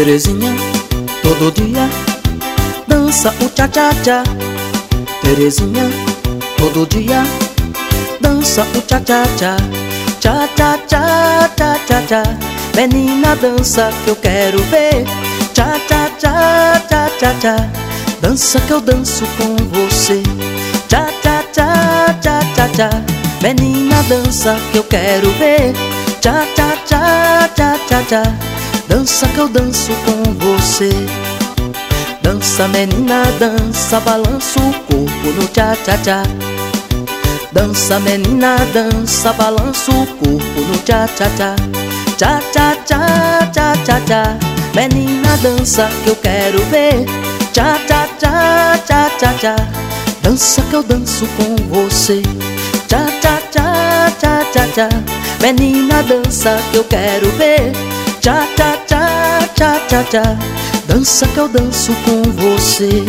Terezinha, todo dia dança o tcha-tcha-tcha. Terezinha, todo dia dança o tcha-tcha-tcha. Tcha-tcha-tcha, tcha-tcha-tcha. Menina, dança que eu quero ver. Tcha-tcha-tcha, tcha-tcha-tcha. Dança que eu danço com você. Tcha-tcha-tcha, tcha-tcha-tcha. Menina, dança que eu quero ver. Tcha-tcha-tcha, tcha-tcha-tcha. Dança que eu danço com você. Dança, menina, dança, balança o corpo no tcha-tcha-tcha. Dança, menina, dança, balança o corpo no tcha-tcha-tcha. Tcha-tcha-tcha, tcha-tcha-tcha. Menina, dança que eu quero ver. Tcha-tcha-tcha, tcha-tcha-tcha. Dança que eu danço com você. Tcha-tcha-tcha, tcha-tcha-tcha. Menina, dança que eu quero ver. Tcha-tcha-tcha, tcha-tcha-tcha. Dança que eu danço com você.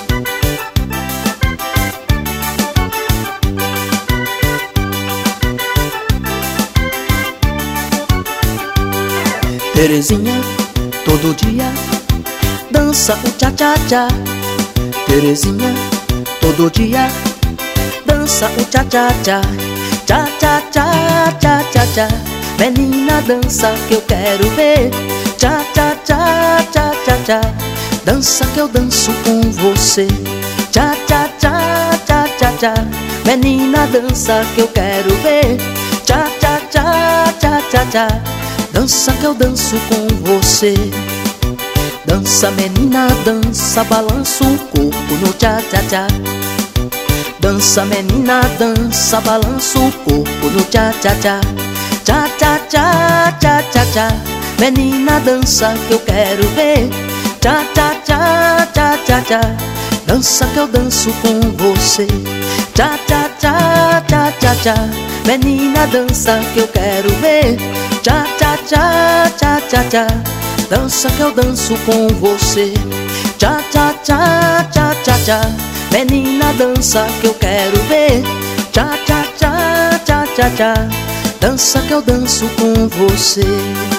Terezinha, todo dia dança o tcha-tcha-tcha. Terezinha, todo dia dança o tcha-tcha-tcha. Tcha-tcha-tcha, tcha-tcha-tcha. Menina, dança que eu quero ver. Tcha-tcha-tcha, tcha-tcha-tcha. Dança que eu danço com você. Tcha-tcha-tcha, tcha-tcha-tcha. Menina, dança que eu quero ver. Tcha-tcha-tcha, tcha-tcha-tcha. Dança que eu danço com você. Dança, menina, dança, balança o corpo no tcha-tcha-tcha. Dança, menina, dança, balança o corpo no tcha-tcha-tcha. Tcha-tcha-tcha, tcha-tcha-tcha. Menina, dança que eu quero ver. Tcha-tcha-tcha, tcha-tcha-tcha. Dança que eu danço com você. Tcha-tcha-tcha, tcha-tcha-tcha. Menina, dança que eu quero ver. Tcha-tcha-tcha, tcha-tcha-tcha. Dança que eu danço com você. Tcha-tcha-tcha, tcha-tcha-tcha. Menina, dança que eu quero ver. Tcha-tcha-tcha, tcha-tcha-tcha. Dança que eu danço com você.